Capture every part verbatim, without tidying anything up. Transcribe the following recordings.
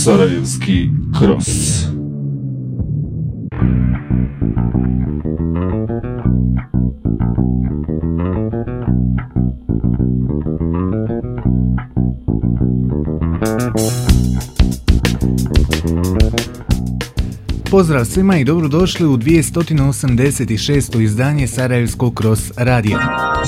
Sarajevski Cross. Pozdrav svima i dobrodošli u dvjesto osamdeset šesto izdanje Sarajevskog Cross radija.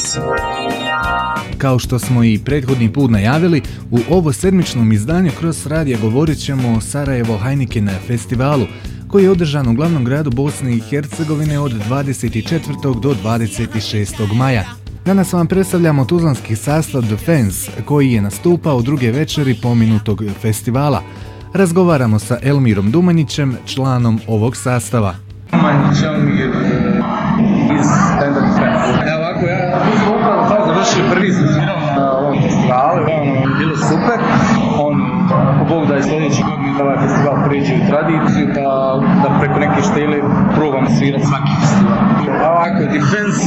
Kao što smo i prethodni put najavili, u ovo sedmičnom izdanju Cross radija govorit ćemo o Sarajevo Heineken festivalu, koji je održan u glavnom gradu Bosne i Hercegovine od dvadeset četvrtog do dvadeset šestog maja. Danas vam predstavljamo tuzlanski sastav The Fans, koji je nastupao druge večeri pomenutog festivala. Razgovaramo sa Elmirom Dumanjićem, članom ovog sastava. Dumanjić, Elmir iz Standard Fans. Evo ovako, ja sam upravo sad završio prvi sezon na ovom festivalu, ono je bilo super. On, ako Bog da je sljedeći godin da ovaj festival prijeđe u tradiciju, pa da preko neke štele probamo svirati svaki festival. Ovako, The Fans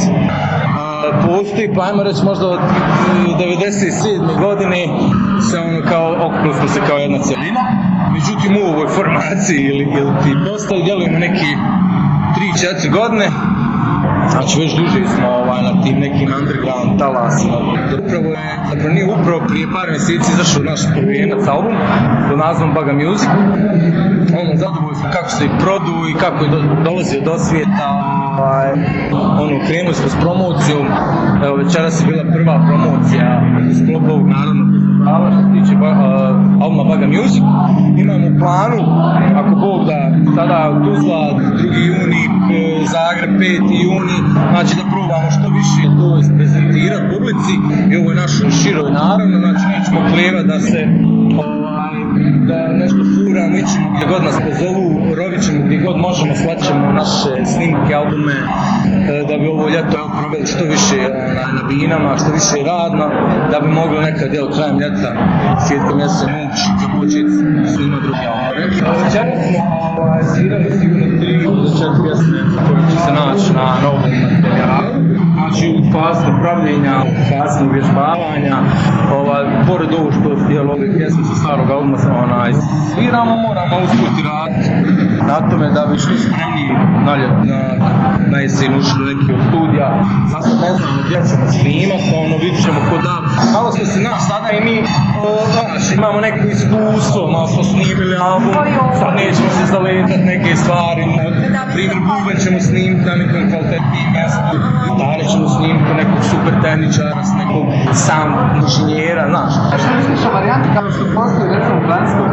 postoji, pa ajmo reći možda od devedeset sedme godine se ono kao, okupili smo se kao jedna cijelina. Međutim, u ovoj formaciji ili, ili ti postavi djelujemo neki tri četiri godine, znači već duže smo ovaj, na tim nekim underground talasima. Upravo je, zapravo nije upravo prije par mjeseci izašao naš prvijenac album pod nazivom Baga Music. Ono, zadovoljno smo kako se i produ i kako je do, dolazio do svijeta. Ovaj, ono, krenuli smo s promocijom, evo večeras je bila prva promocija u sklopu ovog narodnog festivala što se tiče uh, albuma Baga Music. Imamo u planu, ako Bog da, tada Tuzla, drugi juni, Zagreb, peti juni, znači da probamo što više to prezentirati publici i ovoj našoj široj naravno, znači nećemo klevati da se ovaj, da nešto furamo, ićemo gdje god nas pozovu, rovit ćemo gdje god možemo, slaćemo naše snimke, albume, da bi ovo ljeto proveli što više na, na binama, što više radno, da bi mogli nekad jel, krajem ljeta, svijetka mjeseca moći započeti snima drugi album. Večera smo ovaj, svirali sigurno tri do četiri pjesme koje će se naći na novom materijalu. Znači u fazi pravljenja, u fazi uvježbavanja, ovaj, pored ovo što je ove pjesme sa starog albuma samo onaj sviramo, moramo uspjeti raditi na tome da bi šli spremni na ljet, na, na jesen ušli do nekih od studija. Sad ne znamo gdje ćemo snimati, ono vidit ćemo ko da. Malo smo se naš sada i mi, znaš, imamo neko iskustvo, malo smo snimili album, sad nećemo se zaletati neke stvari, primjer buben ćemo snimiti na nekom kvalitetnijim mjestu, gitare ćemo snimiti nekog super tehničara, s nekog sound inženjera, znaš. A što misliš o varijanti kao što postoji recimo u Blansku?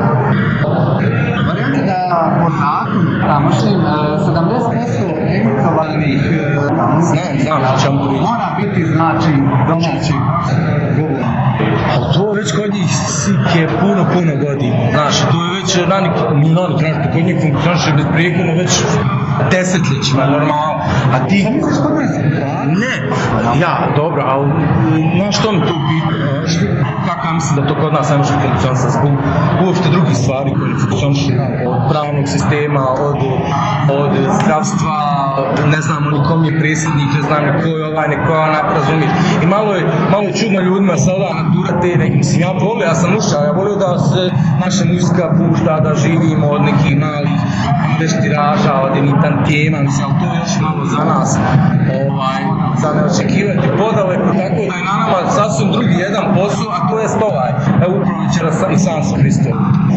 Varijanta da po zakonu tamošnjim sedamdeset posto emitovanih znam, znam što ćemo to vidjeti. Mora biti znači domaći govor. Ali to već kod njih sike puno, puno godina. Znaš, to je već ranik, ranik, ranik, kod njih funkcioniše bez prijekodno već desetljećima, normalno. A ti... Što misliš kod nas? Ne, ja, dobro, ali znaš što mi to bitno? Kako ja mislim da to kod nas ne može funkcionisati zbog uopšte drugih stvari koje funkcionišu od pravnog sistema, od, od zdravstva, ne znamo ni kom je predsjednik, ne znam ni ko je ovaj, neko je onak, razumiješ. I malo je, malo je čudno ljudima sada naturate, ne, mislim, ja volio, ja sam ušao, ja volio da se naša muzika pušta, da živimo od nekih malih tiraža, od jednih tantijema, mislim, ali to je još malo za nas, ovaj, za ne očekivati podaleko, tako da je na nama sasvim drugi jedan posao, a to je ovaj, evo upravo večera i sam sam pristao.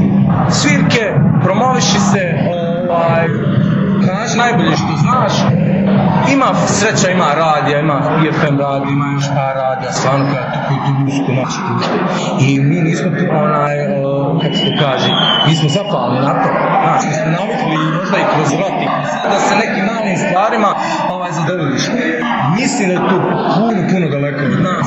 Svirke, promoviši se, ovaj, kaži najbolje što znaš, ima sreća, ima radija, ima I F M radija, ima još par radija, stvarno koja tu koju tu muziku naći pušte. I mi nismo tu onaj, uh, kako se to kaže, mi smo zapali na to, znaš, mi smo navikli možda i kroz rati, da se nekim malim stvarima ovaj, zadovoljiš. Mislim da je to puno, puno daleko od nas.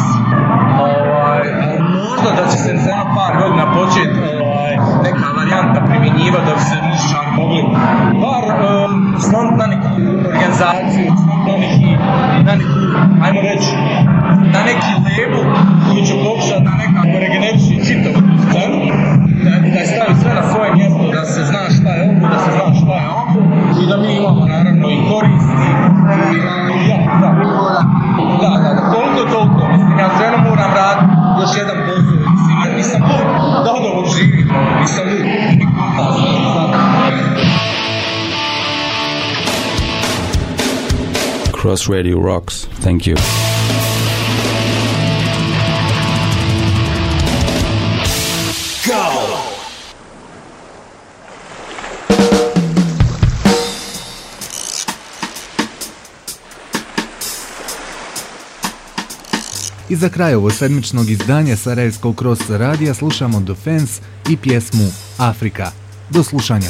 Ovaj, možda da će se za jedno par godina početi ovaj, neka varijanta primjenjivati da bi se muzičari mogli bar um, sloniti na neku organizaciju, sloniti na neki, na neku, ajmo reći, na neki label koji će pokušati na nekako regeneriši čitavu tu scenu, da, da je stavi sve na svoje mjesto, da se zna šta je ovo, da se zna šta je ovo i da mi imamo naravno i koristi i, i ja, da, da, da, da, koliko toliko, mislim, ja sve moram raditi još jedan posao, mislim, ja nisam da od ovog živim, nisam lud, niko Cross Radio rocks. Thank you. I za kraj ovo sedmičnog izdanja Sarajevskog Cross radija slušamo The Fans i pjesmu Afrika. Do slušanja.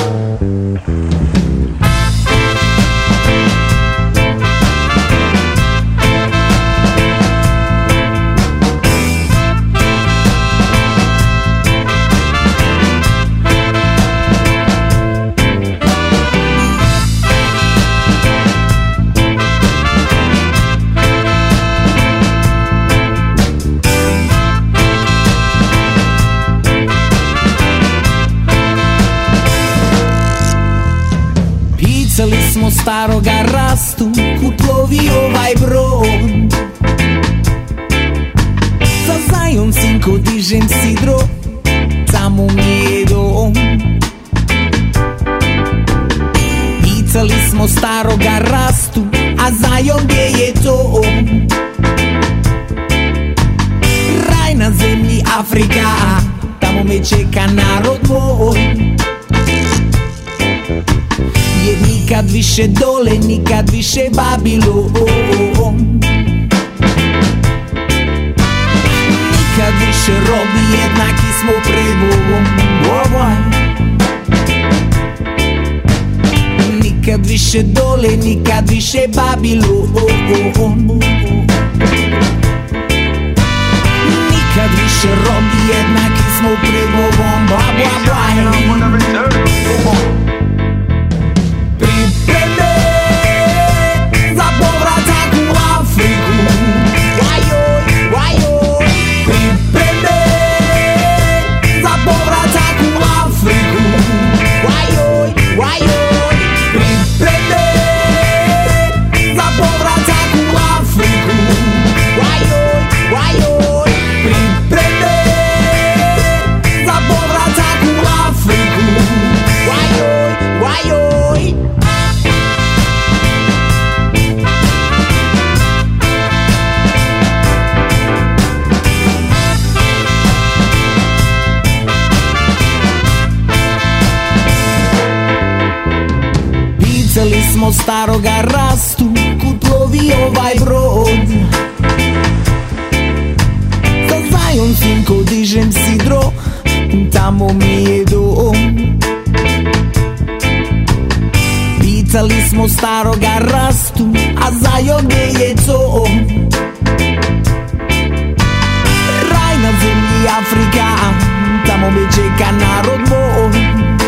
Pitali smo staroga Rastu, kud plovi ovaj brod. Za Zajon, sinko, dižem sidro, tamo mi je dom. Pitali smo staroga Rastu, a Zajon gdje je to? Raj na zemlji Afrika, tamo me čeka narod moj. Jer nikad više dole, nikad više Babilon. Nikad više robi, jednaki smo pred Bogom. Nikad više dole, nikad više Babilon. Nikad više robi, jednaki smo pred Bogom. Pripreme za povratak u Afriku. Wajoj, wajoj. Pripreme za povratak u Afriku. Wajoj, wajoj. Pripreme za povratak u Afriku. Wajoj, wajoj. Pripreme za povratak u Afriku. Wajoj, wajoj. Pitali smo staroga Rastu, kud plovi ovaj brod. Za Zajon, sinko, dižem sidro, tamo mi je dom. Pitali smo staroga Rastu, a Zajon gdje je to? Raj na zemlji Afrika, tamo me čeka narod moj.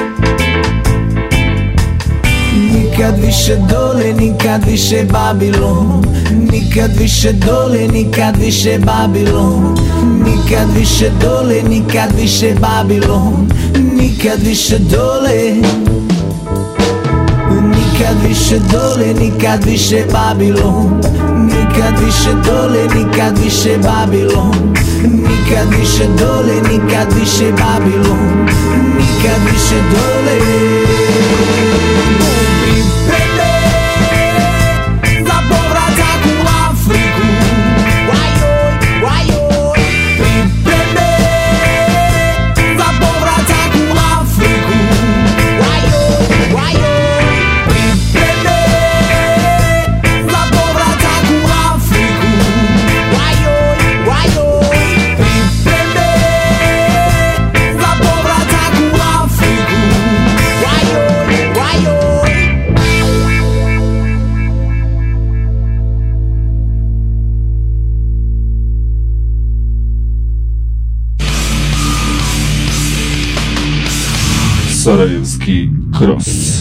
Nikad više dole, nikad više Babilon. Nikad više dole, nikad više Babilon. Nikad više dole, nikad više Babilon. Nikad više dole. Nikad više dole, nikad više Babilon. Nikad više dole, nikad više Babilon. Nikad više dole, nikad više Babilon. Nikad više dole. Pripreme za povratak u Afriku. Wajoj, wajoj. Pripreme za povratak u Afriku. Wajoj, wajoj. Pripreme za povratak u Afriku. Wajoj, wajoj. Pripreme za povratak u Afriku. Wajoj, wajoj. Sarajevski Cross.